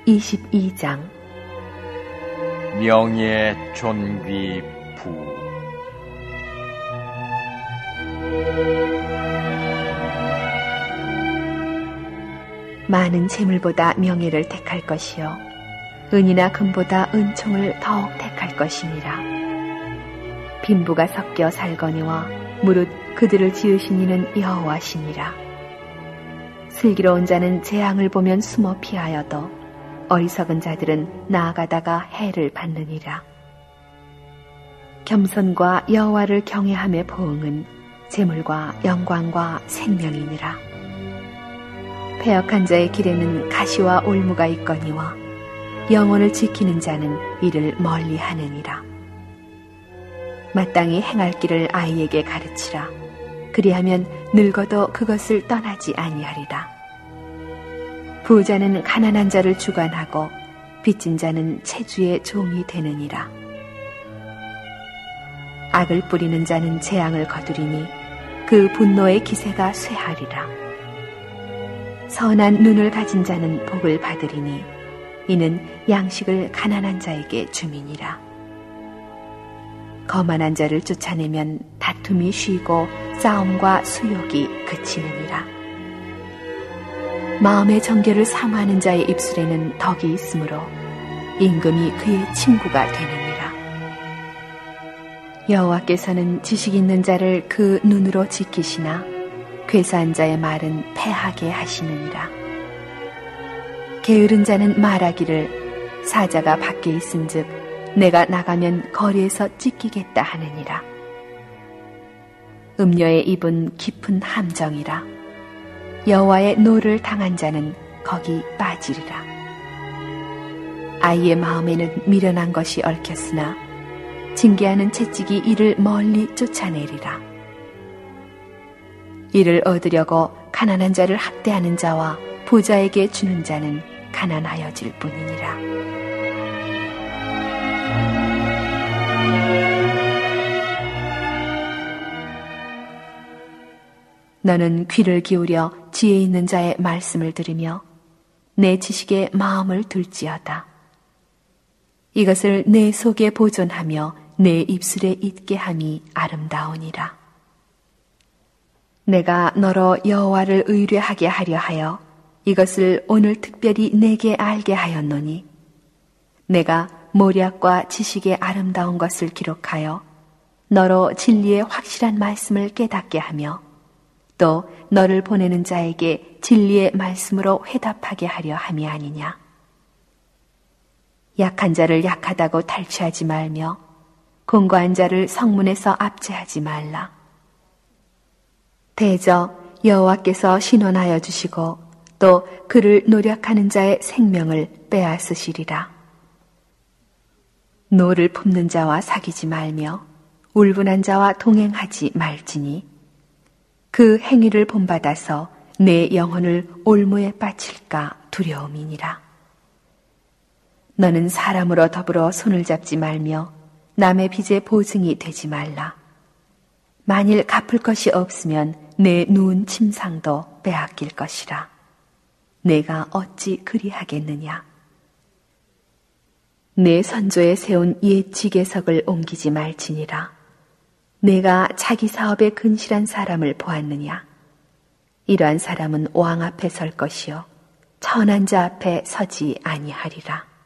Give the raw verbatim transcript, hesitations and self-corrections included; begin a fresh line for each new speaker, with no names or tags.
이십이 장.
명예 존귀 부.
많은 재물보다 명예를 택할 것이요 은이나 금보다 은총을 더욱 택할 것이니라. 빈부가 섞여 살거니와 무릇 그들을 지으신 이는 여호와시니라. 슬기로운 자는 재앙을 보면 숨어 피하여도 어리석은 자들은 나아가다가 해를 받느니라. 겸손과 여호와를 경외함의 보응은 재물과 영광과 생명이니라. 패역한 자의 길에는 가시와 올무가 있거니와 영혼을 지키는 자는 이를 멀리하느니라. 마땅히 행할 길을 아이에게 가르치라. 그리하면 늙어도 그것을 떠나지 아니하리라. 부자는 가난한 자를 주관하고 빚진 자는 채주의 종이 되느니라. 악을 뿌리는 자는 재앙을 거두리니 그 분노의 기세가 쇠하리라. 선한 눈을 가진 자는 복을 받으리니 이는 양식을 가난한 자에게 주민이라. 거만한 자를 쫓아내면 다툼이 쉬고 싸움과 수욕이 그치느니라. 마음의 정결을 사모하는 자의 입술에는 덕이 있으므로 임금이 그의 친구가 되느니라. 여호와께서는 지식 있는 자를 그 눈으로 지키시나 괴사한 자의 말은 패하게 하시느니라. 게으른 자는 말하기를 사자가 밖에 있은즉 내가 나가면 거리에서 찢기겠다 하느니라. 음녀의 입은 깊은 함정이라. 여호와의 노를 당한 자는 거기 빠지리라. 아이의 마음에는 미련한 것이 얽혔으나 징계하는 채찍이 이를 멀리 쫓아내리라. 이를 얻으려고 가난한 자를 학대하는 자와 부자에게 주는 자는 가난하여질 뿐이니라. 너는 귀를 기울여 지혜 있는 자의 말씀을 들으며 내 지식에 마음을 둘지어다. 이것을 내 속에 보존하며 내 입술에 잊게 함이 아름다우니라. 내가 너로 여호와를 의뢰하게 하려 하여 이것을 오늘 특별히 내게 알게 하였노니 내가 모략과 지식의 아름다운 것을 기록하여 너로 진리의 확실한 말씀을 깨닫게 하며 또 너를 보내는 자에게 진리의 말씀으로 회답하게 하려 함이 아니냐. 약한 자를 약하다고 탈취하지 말며 공고한 자를 성문에서 압제하지 말라. 대저 여호와께서 신원하여 주시고 또 그를 노력하는 자의 생명을 빼앗으시리라. 노를 품는 자와 사귀지 말며 울분한 자와 동행하지 말지니 그 행위를 본받아서 내 영혼을 올무에 빠칠까 두려움이니라. 너는 사람으로 더불어 손을 잡지 말며 남의 빚에 보증이 되지 말라. 만일 갚을 것이 없으면 내 누운 침상도 빼앗길 것이라. 내가 어찌 그리하겠느냐. 내 선조에 세운 옛 지계석을 옮기지 말지니라. 내가 자기 사업에 근실한 사람을 보았느냐. 이러한 사람은 왕 앞에 설 것이요 천한 자 앞에 서지 아니하리라.